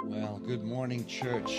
Well, good morning, church.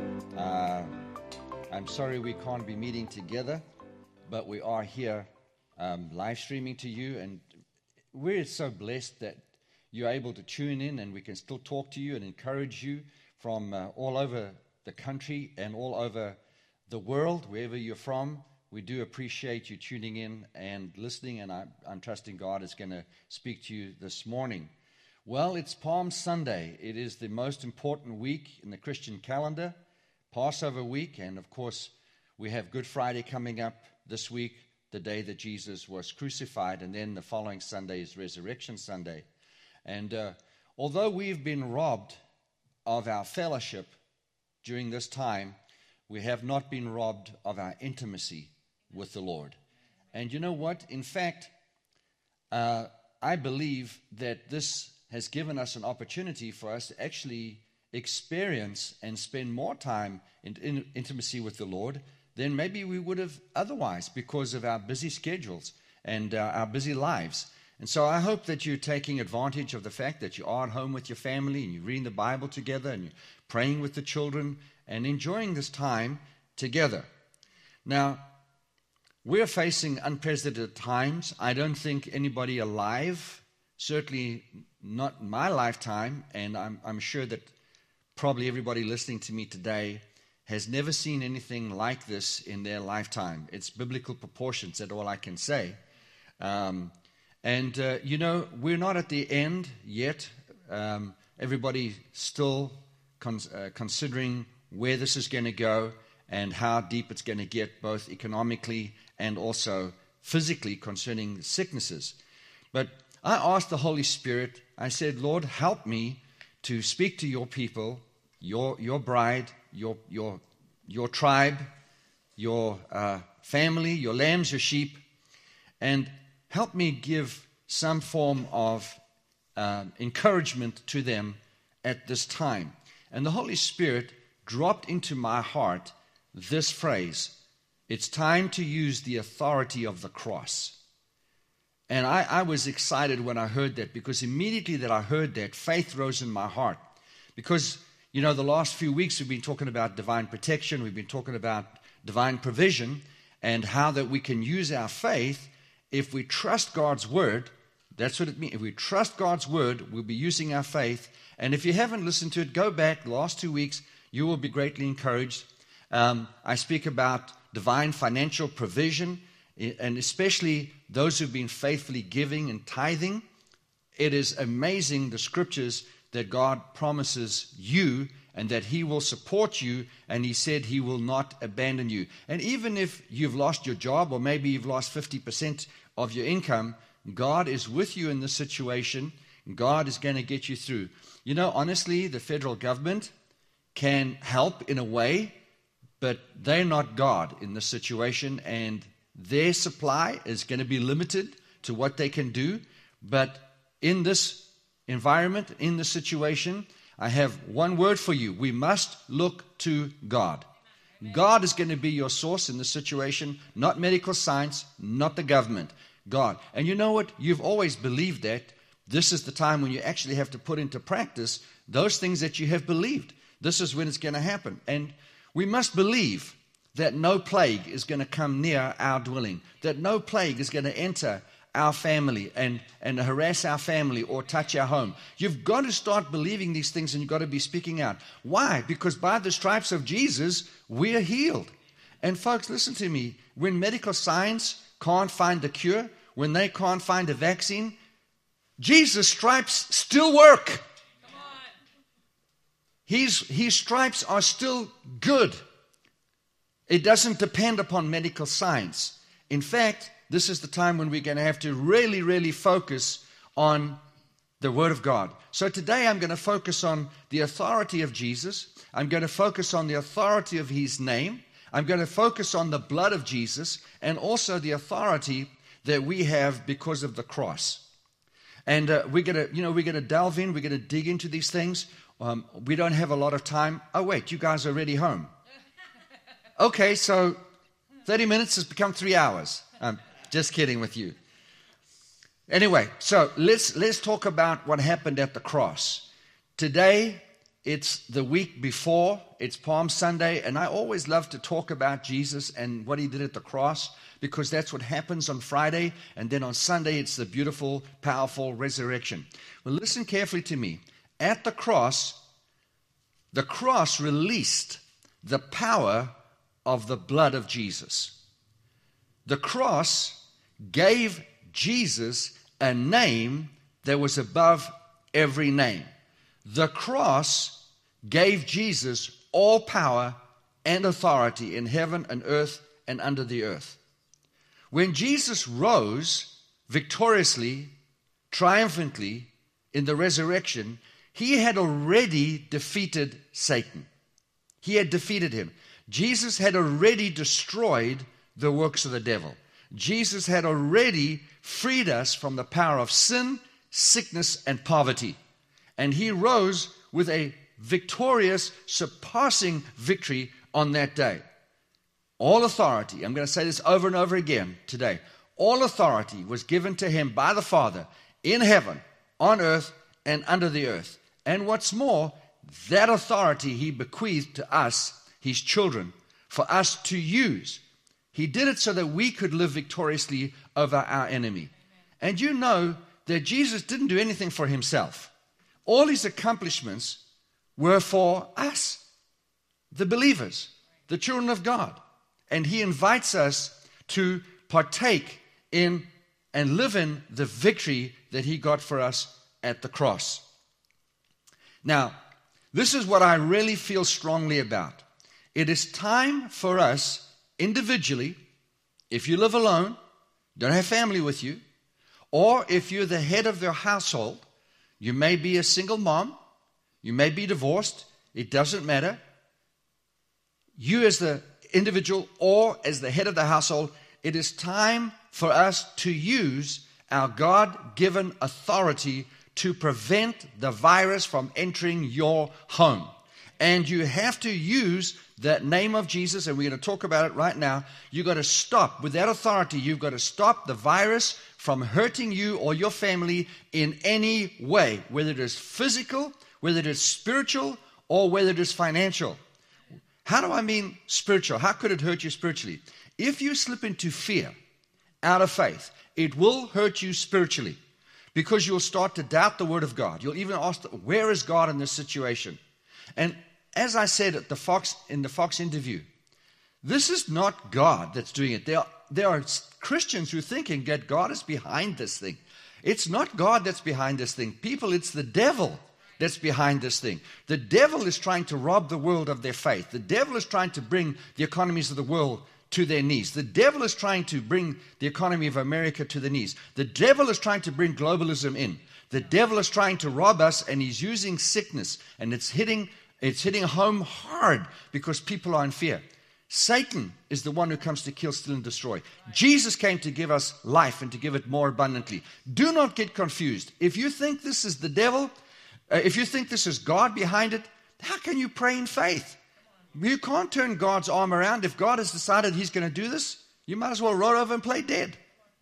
I'm sorry we can't be meeting together, but we are here live streaming to you, and we're so blessed that you're able to tune in and we can still talk to you and encourage you from all over the country and all over the world, wherever you're from. We do appreciate you tuning in and listening, and I'm trusting God is going to speak to you this morning. Well, it's Palm Sunday. It is the most important week in the Christian calendar, Passover week, and of course, we have Good Friday coming up this week, the day that Jesus was crucified, and then the following Sunday is Resurrection Sunday. And although we've been robbed of our fellowship during this time, we have not been robbed of our intimacy with the Lord. And you know what? In fact, I believe that this has given us an opportunity for us to actually experience and spend more time in intimacy with the Lord than maybe we would have otherwise because of our busy schedules and our busy lives. And so I hope that you're taking advantage of the fact that you are at home with your family and you're reading the Bible together and you're praying with the children and enjoying this time together. Now, we're facing unprecedented times. I don't think anybody alive, certainly not in my lifetime, and I'm sure that probably everybody listening to me today has never seen anything like this in their lifetime. It's biblical proportions, that's all I can say. You know, we're not at the end yet. Everybody still considering where this is going to go and how deep it's going to get, both economically and also physically concerning sicknesses. But I asked the Holy Spirit, I said, Lord, help me to speak to your people, your bride, your tribe, your family, your lambs, your sheep, and help me give some form of encouragement to them at this time. And the Holy Spirit dropped into my heart this phrase, it's time to use the authority of the cross. And I was excited when I heard that, because immediately that I heard that, faith rose in my heart. Because, you know, the last few weeks we've been talking about divine protection, we've been talking about divine provision, and how that we can use our faith if we trust God's word. That's what it means. If we trust God's word, we'll be using our faith. And if you haven't listened to it, go back the last 2 weeks. You will be greatly encouraged. I speak about divine financial provision, and especially those who've been faithfully giving and tithing. It is amazing, the scriptures, that God promises you and that he will support you, and he said he will not abandon you. And even if you've lost your job, or maybe you've lost 50% of your income, God is with you in this situation. God is going to get you through. You know, honestly, the federal government can help in a way, but they're not God in this situation, and their supply is going to be limited to what they can do. But in this environment, in this situation, I have one word for you. We must look to God. God is going to be your source in this situation, not medical science, not the government. God. And you know what? You've always believed that. This is the time when you actually have to put into practice those things that you have believed. This is when it's going to happen. And we must believe that no plague is going to come near our dwelling, that no plague is going to enter our family and harass our family or touch our home. You've got to start believing these things, and you've got to be speaking out. Why? Because by the stripes of Jesus, we are healed. And folks, listen to me. When medical science can't find a cure, when they can't find a vaccine, Jesus' stripes still work. His stripes are still good. It doesn't depend upon medical science. In fact, this is the time when we're going to have to really, really focus on the Word of God. So today I'm going to focus on the authority of Jesus. I'm going to focus on the authority of his name. I'm going to focus on the blood of Jesus, and also the authority that we have because of the cross. And we're going to delve in. We're going to dig into these things. We don't have a lot of time. Oh, wait, you guys are already home. Okay, so 30 minutes has become 3 hours. I'm just kidding with you. Anyway, so let's talk about what happened at the cross. Today It's the week before, it's Palm Sunday, and I always love to talk about Jesus and what he did at the cross, because that's what happens on Friday, and then on Sunday it's the beautiful, powerful resurrection. Well, listen carefully to me. At the cross released the power of the blood of Jesus. The cross gave Jesus a name that was above every name. The cross gave Jesus all power and authority in heaven and earth and under the earth. When Jesus rose victoriously, triumphantly in the resurrection, he had already defeated Satan. He had defeated him. Jesus had already destroyed the works of the devil. Jesus had already freed us from the power of sin, sickness, and poverty. And he rose with a victorious, surpassing victory on that day. All authority, I'm going to say this over and over again today, all authority was given to him by the Father in heaven, on earth, and under the earth. And what's more, that authority he bequeathed to us, his children, for us to use. He did it so that we could live victoriously over our enemy. And you know that Jesus didn't do anything for himself. All his accomplishments were for us, the believers, the children of God. And he invites us to partake in and live in the victory that he got for us at the cross. Now, this is what I really feel strongly about. It is time for us individually, if you live alone, don't have family with you, or if you're the head of your household, you may be a single mom, you may be divorced, it doesn't matter. You as the individual or as the head of the household, it is time for us to use our God-given authority to prevent the virus from entering your home. And you have to use that name of Jesus, and we're going to talk about it right now. You've got to stop, with that authority, you've got to stop the virus from hurting you or your family in any way, whether it is physical, whether it is spiritual, or whether it is financial. How do I mean spiritual? How could it hurt you spiritually? If you slip into fear out of faith, it will hurt you spiritually, because you'll start to doubt the word of God. You'll even ask, where is God in this situation? And as I said in the Fox interview, this is not God that's doing it. There are Christians who are thinking that God is behind this thing. It's not God that's behind this thing. People, it's the devil that's behind this thing. The devil is trying to rob the world of their faith. The devil is trying to bring the economies of the world to their knees. The devil is trying to bring the economy of America to the knees. The devil is trying to bring globalism in. The devil is trying to rob us, and he's using sickness, and it's hitting home hard because people are in fear. Satan is the one who comes to kill, steal, and destroy. Jesus came to give us life and to give it more abundantly. Do not get confused. If you think this is the devil, if you think this is God behind it, how can you pray in faith? You can't turn God's arm around. If God has decided he's going to do this, you might as well roll over and play dead.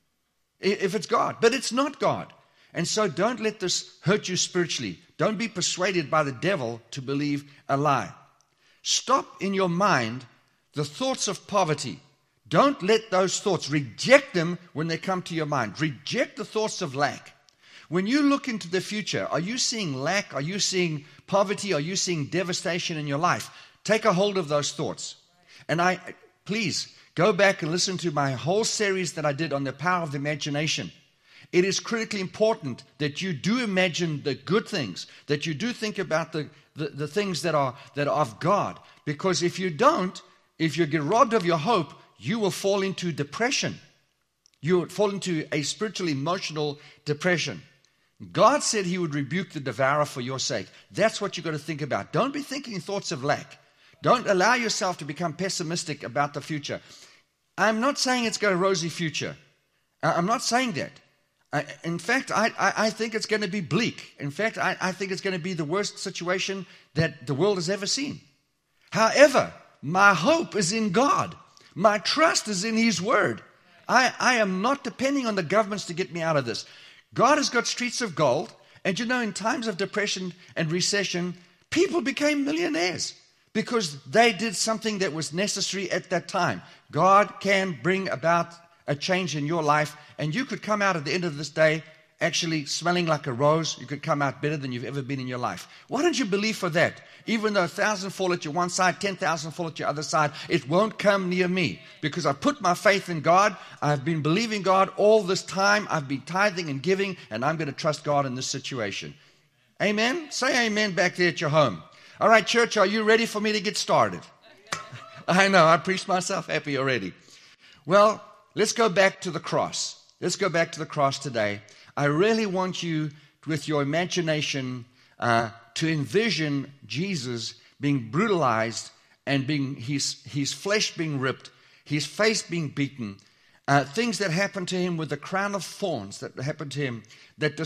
If it's God. But it's not God. And so don't let this hurt you spiritually. Don't be persuaded by the devil to believe a lie. Stop in your mind the thoughts of poverty. Don't let those thoughts, reject them when they come to your mind. Reject the thoughts of lack. When you look into the future, are you seeing lack? Are you seeing poverty? Are you seeing devastation in your life? Take a hold of those thoughts. And please go back and listen to my whole series that I did on the power of the imagination. It is critically important that you do imagine the good things, that you do think about the things that are of God. Because if you don't, if you get robbed of your hope, you will fall into depression. You will fall into a spiritual, emotional depression. God said he would rebuke the devourer for your sake. That's what you've got to think about. Don't be thinking thoughts of lack. Don't allow yourself to become pessimistic about the future. I'm not saying it's got a rosy future. I'm not saying that. In fact, I think it's going to be bleak. In fact, I think it's going to be the worst situation that the world has ever seen. However, my hope is in God. My trust is in his word. I am not depending on the governments to get me out of this. God has got streets of gold. And you know, in times of depression and recession, People became millionaires because they did something that was necessary at that time. God can bring about a change in your life, and you could come out at the end of this day actually smelling like a rose. You could come out better than you've ever been in your life. Why don't you believe for that? Even though 1,000 fall at your one side, 10,000 fall at your other side, it won't come near me, because I put my faith in God. I've been believing God all this time. I've been tithing and giving, and I'm going to trust God in this situation. Amen? Say amen back there at your home. All right, church, are you ready for me to get started? I know, I preached myself happy already. Well, let's go back to the cross. Let's go back to the cross today. I really want you, with your imagination, to envision Jesus being brutalized and being his flesh being ripped, his face being beaten, things that happened to him with the crown of thorns that happened to him, that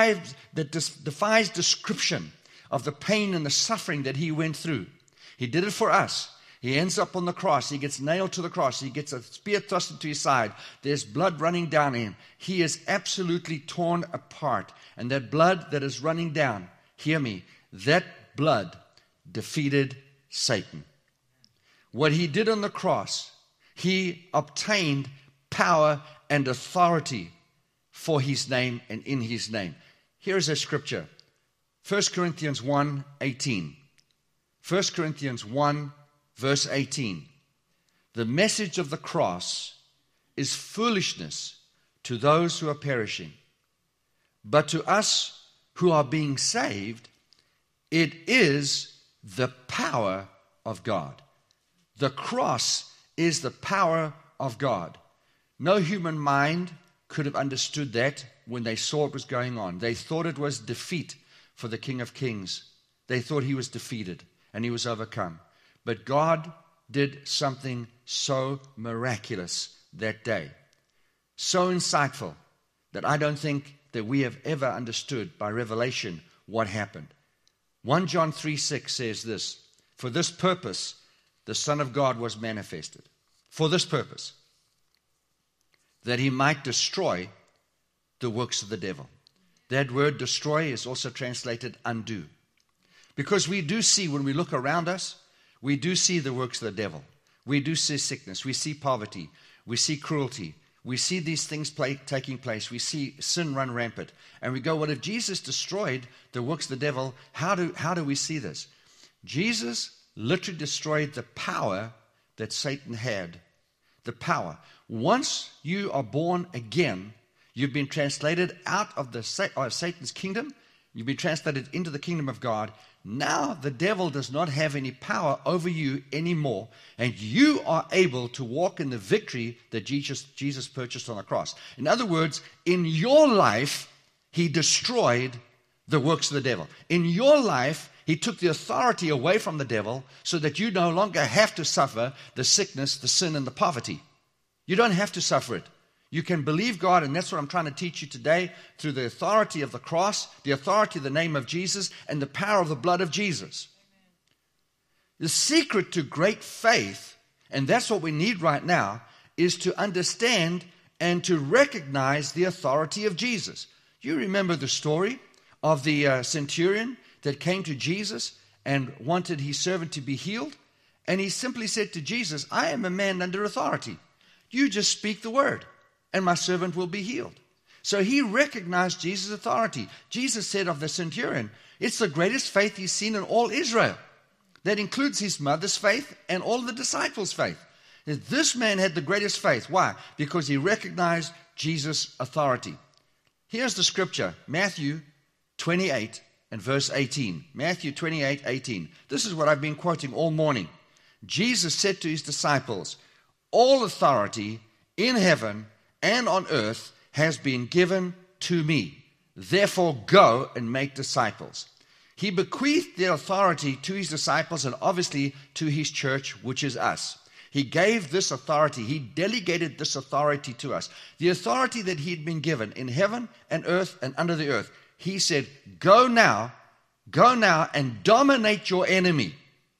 defies description of the pain and the suffering that he went through. He did it for us. He ends up on the cross. He gets nailed to the cross. He gets a spear thrust into his side. There's blood running down him. He is absolutely torn apart. And that blood that is running down, hear me, that blood defeated Satan. What he did on the cross, he obtained power and authority for his name and in his name. Here's a scripture. 1 Corinthians 1:18. 1 Corinthians 1, verse 18. The message of the cross is foolishness to those who are perishing. But to us who are being saved, it is the power of God. The cross is the power of God. No human mind could have understood that when they saw what was going on. They thought it was defeat for the King of Kings. They thought he was defeated and he was overcome. But God did something so miraculous that day, so insightful, that I don't think that we have ever understood by revelation what happened. 1 John 3:6 says this, for this purpose the Son of God was manifested. For this purpose, that he might destroy the works of the devil. That word destroy is also translated undo. Because we do see, when we look around us, we do see the works of the devil. We do see sickness. We see poverty. We see cruelty. We see these things taking place. We see sin run rampant. And we go, well, if Jesus destroyed the works of the devil, how do we see this? Jesus literally destroyed the power that Satan had. The power. Once you are born again, you've been translated out of Satan's kingdom. You've been translated into the kingdom of God. Now the devil does not have any power over you anymore, and you are able to walk in the victory that Jesus purchased on the cross. In other words, in your life, he destroyed the works of the devil. In your life, he took the authority away from the devil so that you no longer have to suffer the sickness, the sin, and the poverty. You don't have to suffer it. You can believe God, and that's what I'm trying to teach you today, through the authority of the cross, the authority of the name of Jesus, and the power of the blood of Jesus. Amen. The secret to great faith, and that's what we need right now, is to understand and to recognize the authority of Jesus. You remember the story of the centurion that came to Jesus and wanted his servant to be healed? And he simply said to Jesus, I am a man under authority. You just speak the word, and my servant will be healed. So he recognized Jesus' authority. Jesus said of the centurion, it's the greatest faith he's seen in all Israel. That includes his mother's faith and all the disciples' faith. This man had the greatest faith. Why? Because he recognized Jesus' authority. Here's the scripture, Matthew 28 and verse 18. Matthew 28:18. This is what I've been quoting all morning. Jesus said to his disciples, all authority in heaven and on earth has been given to me. Therefore go and make disciples. He bequeathed the authority to his disciples and obviously to his church, which is us. He gave this authority. He delegated this authority to us. The authority that he'd been given in heaven and earth and under the earth. He said, go now and dominate your enemy.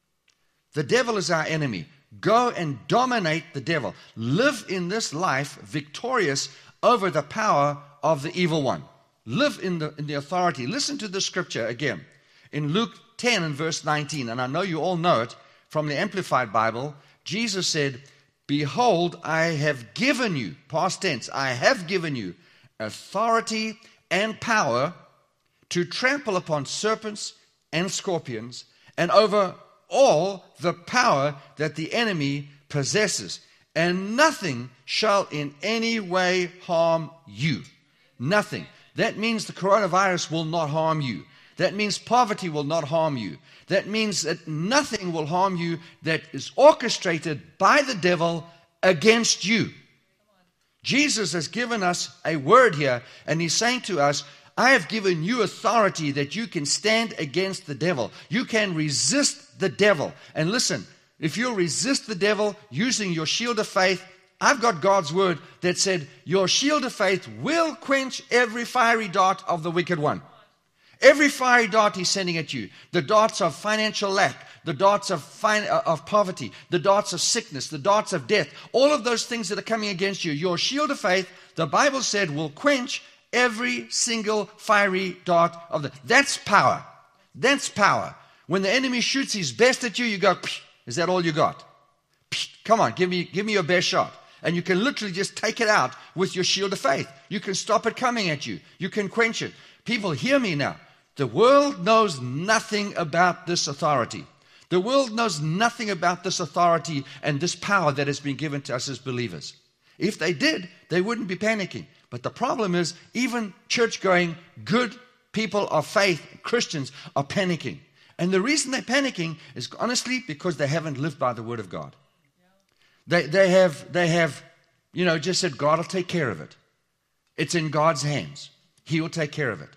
The devil is our enemy. Go and dominate the devil. Live in this life victorious over the power of the evil one. Live in the authority. Listen to the scripture again. In Luke 10 and verse 19, and I know you all know it from the Amplified Bible, Jesus said, behold, I have given you, past tense, I have given you authority and power to trample upon serpents and scorpions and over all the power that the enemy possesses, and nothing shall in any way harm you. Nothing. That means the coronavirus will not harm you. That means poverty will not harm you. That means that nothing will harm you that is orchestrated by the devil against you. Jesus has given us a word here, and he's saying to us, I have given you authority that you can stand against the devil. You can resist the devil. And listen, if you'll resist the devil using your shield of faith, I've got God's word that said your shield of faith will quench every fiery dart of the wicked one. Every fiery dart he's sending at you, the darts of financial lack, the darts of poverty, the darts of sickness, the darts of death, all of those things that are coming against you, your shield of faith, the Bible said, will quench every single fiery dart of that's power. That's power. When the enemy shoots his best at you, you go, is that all you got? Come on, give me your best shot. And you can literally just take it out with your shield of faith. You can stop it coming at you. You can quench it. People, hear me now. The world knows nothing about this authority. The world knows nothing about this authority and this power that has been given to us as believers. If they did, they wouldn't be panicking. But the problem is, even church-going, good people of faith, Christians, are panicking. And the reason they're panicking is honestly because they haven't lived by the word of God. They have, just said, God will take care of it. It's in God's hands. He will take care of it.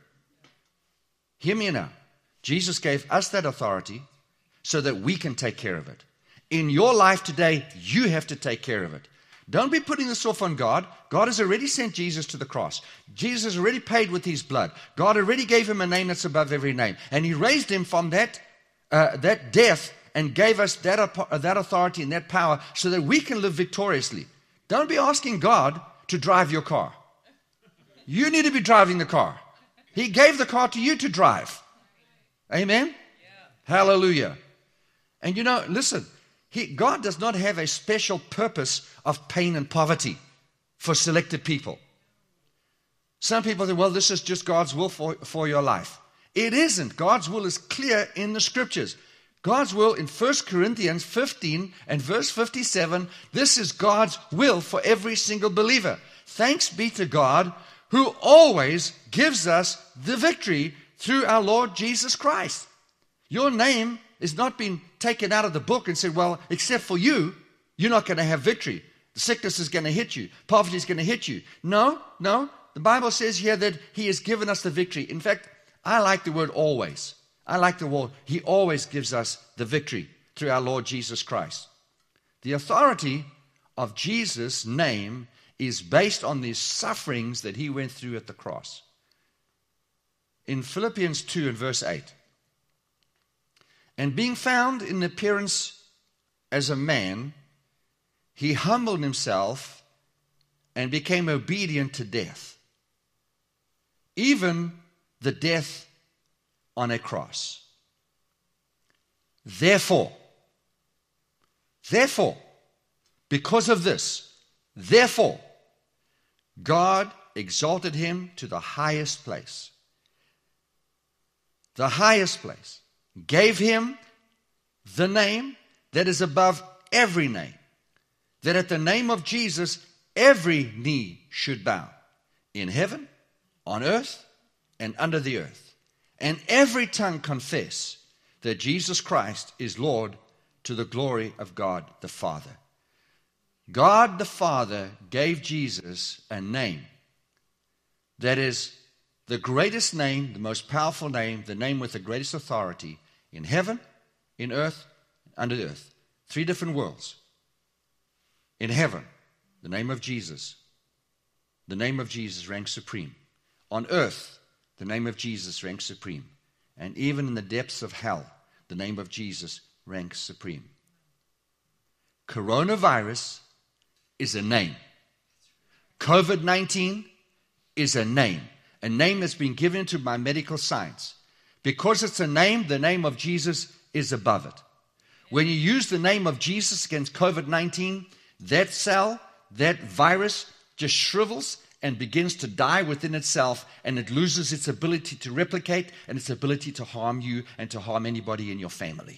Hear me now. Jesus gave us that authority so that we can take care of it. In your life today, you have to take care of it. Don't be putting this off on God. God has already sent Jesus to the cross. Jesus already paid with his blood. God already gave him a name that's above every name. And he raised him from that death and gave us that authority and that power so that we can live victoriously. Don't be asking God to drive your car. You need to be driving the car. He gave the car to you to drive. Amen? Yeah. Hallelujah. And listen, God does not have a special purpose of pain and poverty for selected people. Some people say, well, this is just God's will for your life. It isn't. God's will is clear in the scriptures. God's will in 1 Corinthians 15 and verse 57, this is God's will for every single believer. Thanks be to God who always gives us the victory through our Lord Jesus Christ. Your name is not being taken out of the book and said, well, except for you, you're not going to have victory. The sickness is going to hit you. Poverty is going to hit you. No. The Bible says here that he has given us the victory. In fact, I like the word always. I like the word, he always gives us the victory through our Lord Jesus Christ. The authority of Jesus' name is based on the sufferings that he went through at the cross. In Philippians 2 and verse 8, and being found in appearance as a man, he humbled himself and became obedient to death, even the death on a cross. Therefore, because of this, therefore, God exalted him to the highest place. The highest place. Gave him the name that is above every name. That at the name of Jesus, every knee should bow. In heaven, on earth, and under the earth. And every tongue confess that Jesus Christ is Lord to the glory of God the Father. God the Father gave Jesus a name that is the greatest name, the most powerful name, the name with the greatest authority in heaven, in earth, under the earth. 3 different worlds. In heaven, the name of Jesus. The name of Jesus ranks supreme. On earth, the name of Jesus ranks supreme. And even in the depths of hell, the name of Jesus ranks supreme. Coronavirus is a name. COVID-19 is a name. A name that's been given to by medical science. Because it's a name, the name of Jesus is above it. When you use the name of Jesus against COVID-19, that cell, that virus just shrivels and begins to die within itself, and it loses its ability to replicate and its ability to harm you and to harm anybody in your family.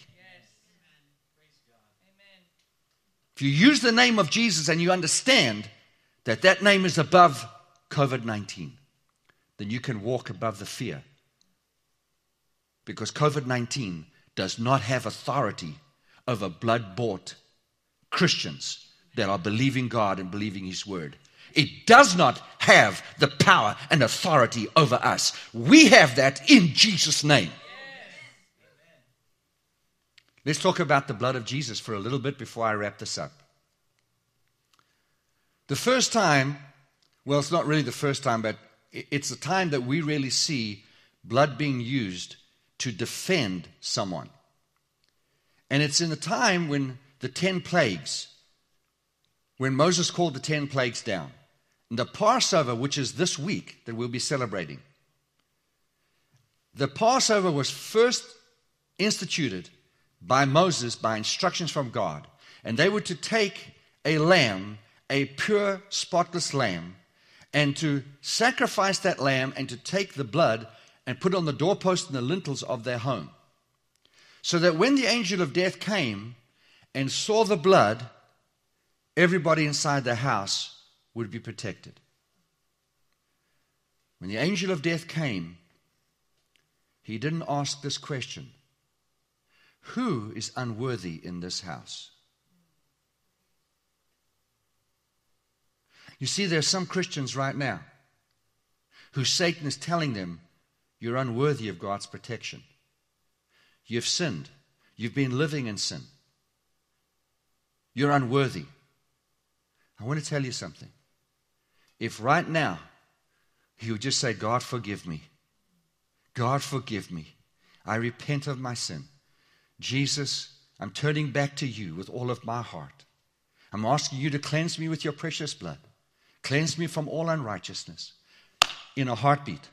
If you use the name of Jesus and you understand that that name is above COVID-19, then you can walk above the fear. Because COVID-19 does not have authority over blood-bought Christians that are believing God and believing His Word. It does not have the power and authority over us. We have that in Jesus' name. Let's talk about the blood of Jesus for a little bit before I wrap this up. The first time, well, it's not really the first time, but it's the time that we really see blood being used to defend someone. And it's in the time when the 10 plagues, when Moses called the 10 plagues down. And the Passover, which is this week that we'll be celebrating. The Passover was first instituted by Moses by instructions from God. And they were to take a lamb, a pure, spotless lamb, and to sacrifice that lamb and to take the blood and put it on the doorpost and the lintels of their home. So that when the angel of death came and saw the blood, everybody inside the house would be protected. When the angel of death came, he didn't ask this question: who is unworthy in this house? You see, there are some Christians right now who Satan is telling them, you're unworthy of God's protection. You've sinned. You've been living in sin. You're unworthy. I want to tell you something. If right now you would just say, God, forgive me. God, forgive me. I repent of my sin. Jesus, I'm turning back to you with all of my heart. I'm asking you to cleanse me with your precious blood. Cleanse me from all unrighteousness. In a heartbeat,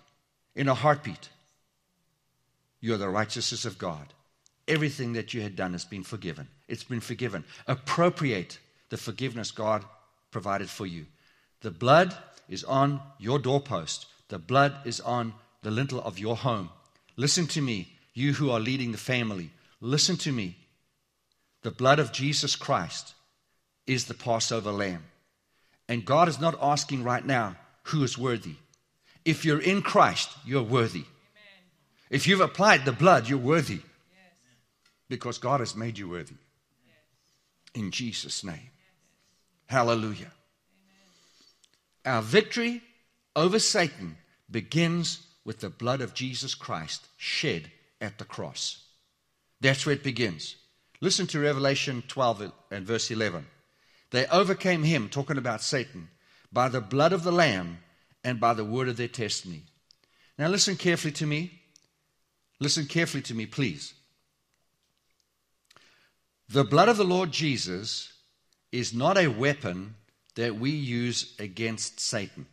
you're the righteousness of God. Everything that you had done has been forgiven. It's been forgiven. Appropriate the forgiveness God provided for you. The blood is on your doorpost. The blood is on the lintel of your home. Listen to me, you who are leading the family. Listen to me. The blood of Jesus Christ is the Passover lamb. And God is not asking right now who is worthy. If you're in Christ, you're worthy. Amen. If you've applied the blood, you're worthy. Yes. Because God has made you worthy. Yes. In Jesus' name. Yes. Hallelujah. Amen. Our victory over Satan begins with the blood of Jesus Christ shed at the cross. That's where it begins. Listen to Revelation 12 and verse 11. They overcame him, talking about Satan, by the blood of the Lamb and by the word of their testimony. Now listen carefully to me. Listen carefully to me, please. The blood of the Lord Jesus is not a weapon that we use against Satan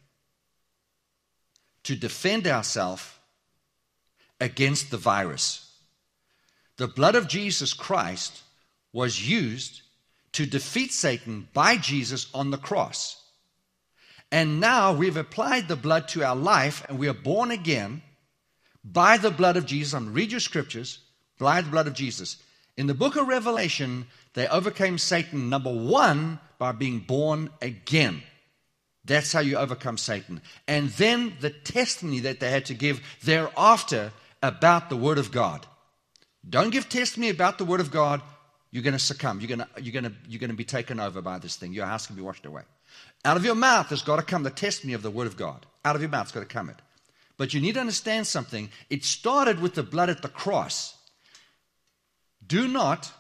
to defend ourselves against the virus. The blood of Jesus Christ was used to defeat Satan by Jesus on the cross. And now we've applied the blood to our life and we are born again by the blood of Jesus. I'm going to read your scriptures. By the blood of Jesus. In the book of Revelation, they overcame Satan, number one, by being born again. That's how you overcome Satan. And then the testimony that they had to give thereafter about the Word of God. Don't give testimony about the Word of God. You're going to succumb. You're going to be taken over by this thing. Your house can be washed away. Out of your mouth has got to come the testimony of the Word of God. Out of your mouth has got to come it. But you need to understand something. It started with the blood at the cross. Do not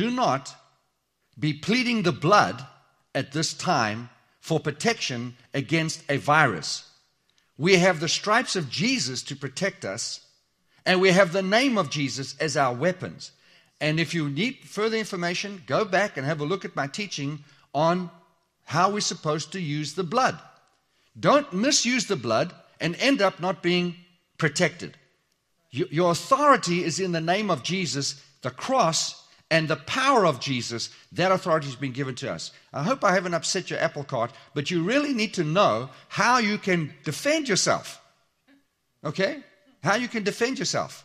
be pleading the blood at this time for protection against a virus. We have the stripes of Jesus to protect us, and we have the name of Jesus as our weapons. And if you need further information, go back and have a look at my teaching on how we're supposed to use the blood. Don't misuse the blood and end up not being protected. Your authority is in the name of Jesus, the cross, and the power of Jesus. That authority has been given to us. I hope I haven't upset your apple cart, but you really need to know how you can defend yourself. Okay? How you can defend yourself.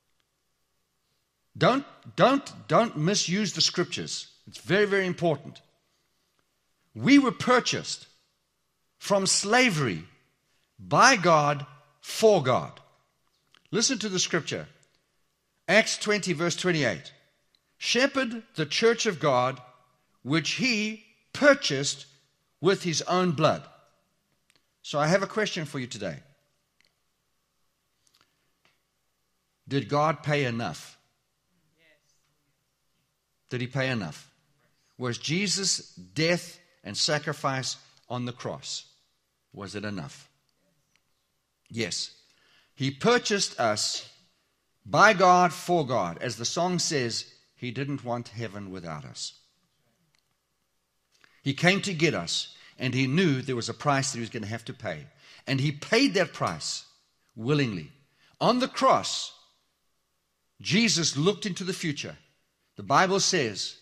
Don't misuse the scriptures. It's very, very important. We were purchased from slavery by God for God. Listen to the scripture. Acts 20, verse 28. Shepherd the church of God, which he purchased with his own blood. So I have a question for you today. Did God pay enough? Did he pay enough? Was Jesus' death and sacrifice on the cross, was it enough? Yes. He purchased us by God for God. As the song says, he didn't want heaven without us. He came to get us, and he knew there was a price that he was going to have to pay. And he paid that price willingly. On the cross, Jesus looked into the future. The Bible says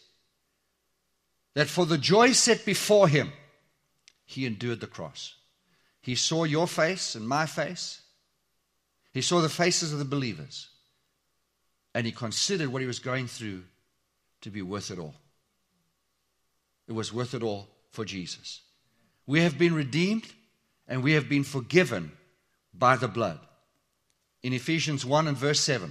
that for the joy set before him, he endured the cross. He saw your face and my face. He saw the faces of the believers. And he considered what he was going through to be worth it all. It was worth it all for Jesus. We have been redeemed and we have been forgiven by the blood. In Ephesians 1 and verse 7,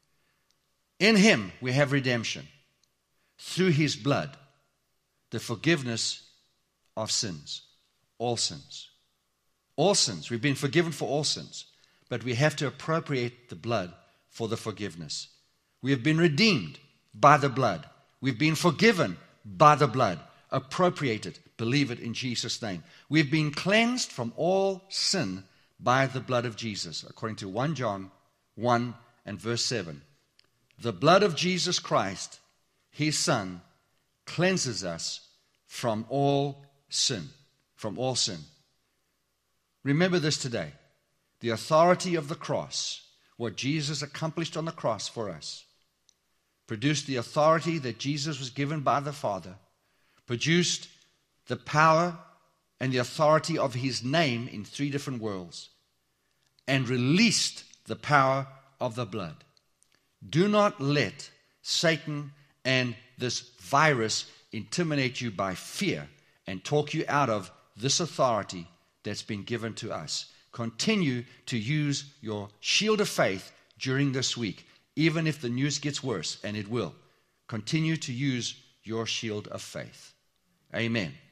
in him we have redemption through his blood, the forgiveness of sins. All sins. All sins. We've been forgiven for all sins. But we have to appropriate the blood for the forgiveness. We have been redeemed by the blood. We've been forgiven by the blood. Appropriate it. Believe it in Jesus' name. We've been cleansed from all sin by the blood of Jesus, according to 1 John 1 and verse 7. The blood of Jesus Christ, his Son, cleanses us from all sin. From all sin. Remember this today. The authority of the cross, what Jesus accomplished on the cross for us, produced the authority that Jesus was given by the Father, produced the power and the authority of his name in 3 different worlds, and released the power of the blood. Do not let Satan and this virus intimidate you by fear and talk you out of this authority that's been given to us. Continue to use your shield of faith during this week, even if the news gets worse, and it will. Continue to use your shield of faith. Amen.